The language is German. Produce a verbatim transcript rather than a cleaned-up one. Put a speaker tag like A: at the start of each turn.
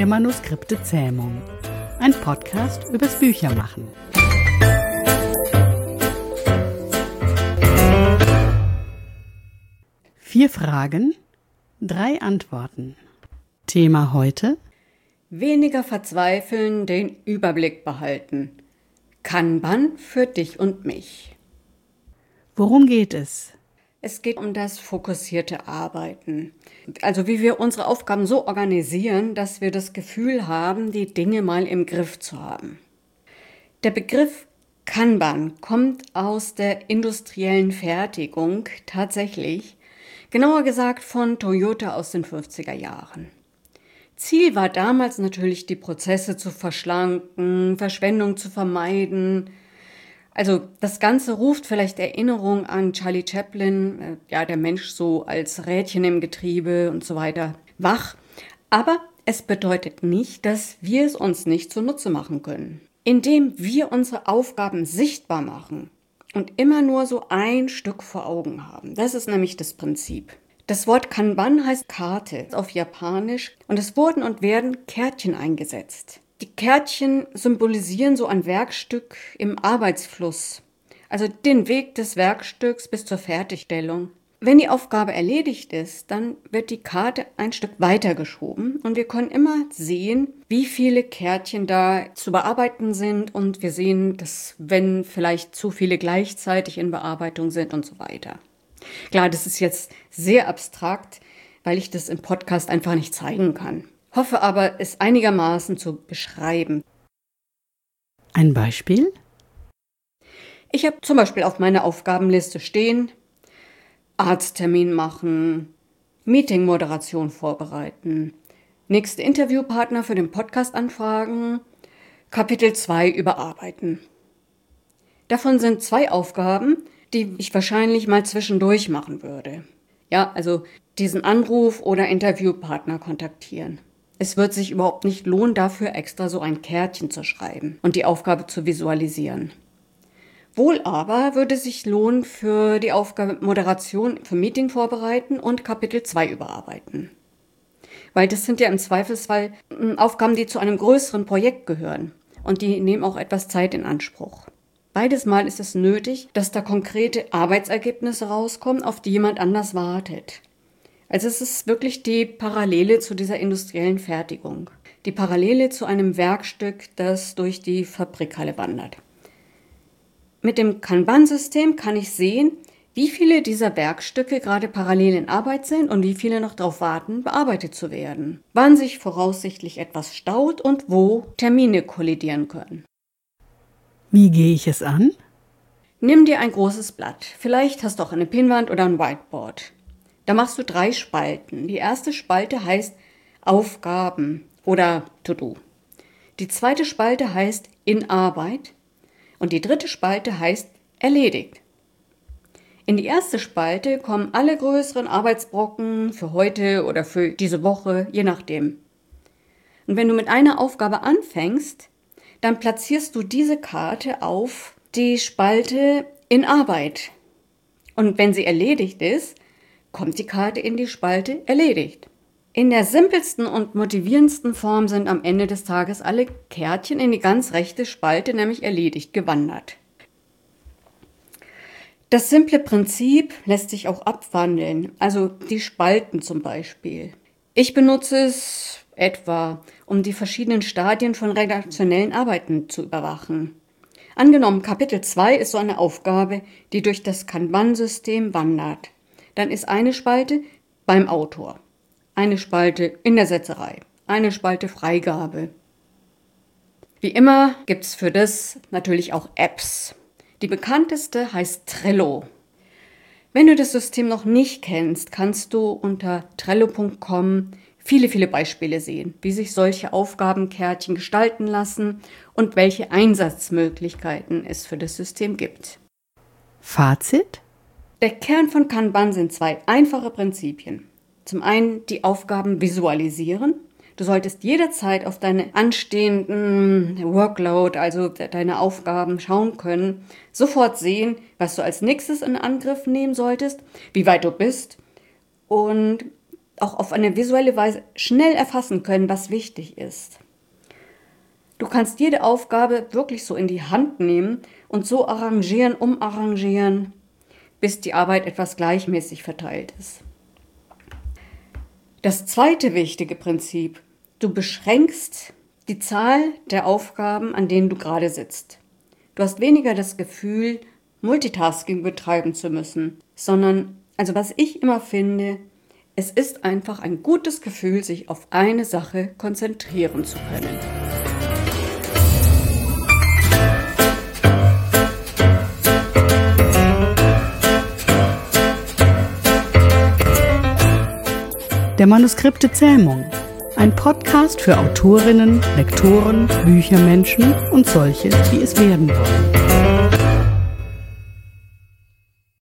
A: der Manuskripte-Zähmung. Ein Podcast übers Büchermachen. Vier Fragen, drei Antworten. Thema heute:
B: Weniger verzweifeln, den Überblick behalten. Kanban für dich und mich.
A: Worum geht es?
B: Es geht um das fokussierte Arbeiten. Also wie wir unsere Aufgaben so organisieren, dass wir das Gefühl haben, die Dinge mal im Griff zu haben. Der Begriff Kanban kommt aus der industriellen Fertigung tatsächlich, genauer gesagt von Toyota aus den fünfziger Jahren. Ziel war damals natürlich, die Prozesse zu verschlanken, Verschwendung zu vermeiden. Also das Ganze ruft vielleicht Erinnerung an Charlie Chaplin, äh, ja der Mensch so als Rädchen im Getriebe und so weiter, wach. Aber es bedeutet nicht, dass wir es uns nicht zunutze machen können. Indem wir unsere Aufgaben sichtbar machen und immer nur so ein Stück vor Augen haben. Das ist nämlich das Prinzip. Das Wort Kanban heißt Karte auf Japanisch und es wurden und werden Kärtchen eingesetzt. Die Kärtchen symbolisieren so ein Werkstück im Arbeitsfluss, also den Weg des Werkstücks bis zur Fertigstellung. Wenn die Aufgabe erledigt ist, dann wird die Karte ein Stück weitergeschoben und wir können immer sehen, wie viele Kärtchen da zu bearbeiten sind und wir sehen, dass wenn vielleicht zu viele gleichzeitig in Bearbeitung sind und so weiter. Klar, das ist jetzt sehr abstrakt, weil ich das im Podcast einfach nicht zeigen kann. Hoffe aber, es einigermaßen zu beschreiben.
A: Ein Beispiel?
B: Ich habe zum Beispiel auf meiner Aufgabenliste stehen: Arzttermin machen, Meetingmoderation vorbereiten, nächste Interviewpartner für den Podcast anfragen, Kapitel zwei überarbeiten. Davon sind zwei Aufgaben, die ich wahrscheinlich mal zwischendurch machen würde. Ja, also diesen Anruf oder Interviewpartner kontaktieren. Es wird sich überhaupt nicht lohnen, dafür extra so ein Kärtchen zu schreiben und die Aufgabe zu visualisieren. Wohl aber würde es sich lohnen für die Aufgabe Moderation für Meeting vorbereiten und Kapitel zwei überarbeiten. Weil das sind ja im Zweifelsfall Aufgaben, die zu einem größeren Projekt gehören und die nehmen auch etwas Zeit in Anspruch. Beides Mal ist es nötig, dass da konkrete Arbeitsergebnisse rauskommen, auf die jemand anders wartet. Also es ist wirklich die Parallele zu dieser industriellen Fertigung. Die Parallele zu einem Werkstück, das durch die Fabrikhalle wandert. Mit dem Kanban-System kann ich sehen, wie viele dieser Werkstücke gerade parallel in Arbeit sind und wie viele noch darauf warten, bearbeitet zu werden. Wann sich voraussichtlich etwas staut und wo Termine kollidieren können.
A: Wie gehe ich es an?
B: Nimm dir ein großes Blatt. Vielleicht hast du auch eine Pinnwand oder ein Whiteboard. Da machst du drei Spalten. Die erste Spalte heißt Aufgaben oder To-Do. Die zweite Spalte heißt In Arbeit und die dritte Spalte heißt Erledigt. In die erste Spalte kommen alle größeren Arbeitsbrocken für heute oder für diese Woche, je nachdem. Und wenn du mit einer Aufgabe anfängst, dann platzierst du diese Karte auf die Spalte In Arbeit. Und wenn sie erledigt ist, kommt die Karte in die Spalte Erledigt. In der simpelsten und motivierendsten Form sind am Ende des Tages alle Kärtchen in die ganz rechte Spalte, nämlich Erledigt, gewandert. Das simple Prinzip lässt sich auch abwandeln, also die Spalten zum Beispiel. Ich benutze es etwa, um die verschiedenen Stadien von redaktionellen Arbeiten zu überwachen. Angenommen, Kapitel zwei ist so eine Aufgabe, die durch das Kanban-System wandert. Dann ist eine Spalte beim Autor, eine Spalte in der Setzerei, eine Spalte Freigabe. Wie immer gibt es für das natürlich auch Apps. Die bekannteste heißt Trello. Wenn du das System noch nicht kennst, kannst du unter trello punkt com viele, viele Beispiele sehen, wie sich solche Aufgabenkärtchen gestalten lassen und welche Einsatzmöglichkeiten es für das System gibt.
A: Fazit?
B: Der Kern von Kanban sind zwei einfache Prinzipien. Zum einen die Aufgaben visualisieren. Du solltest jederzeit auf deine anstehenden Workload, also deine Aufgaben schauen können, sofort sehen, was du als nächstes in Angriff nehmen solltest, wie weit du bist und auch auf eine visuelle Weise schnell erfassen können, was wichtig ist. Du kannst jede Aufgabe wirklich so in die Hand nehmen und so arrangieren, umarrangieren, bis die Arbeit etwas gleichmäßig verteilt ist. Das zweite wichtige Prinzip: Du beschränkst die Zahl der Aufgaben, an denen du gerade sitzt. Du hast weniger das Gefühl, Multitasking betreiben zu müssen, sondern, also was ich immer finde, es ist einfach ein gutes Gefühl, sich auf eine Sache konzentrieren zu können.
A: Der Manuskripte Zähmung. Ein Podcast für Autorinnen, Lektoren, Büchermenschen und solche, die es werden wollen.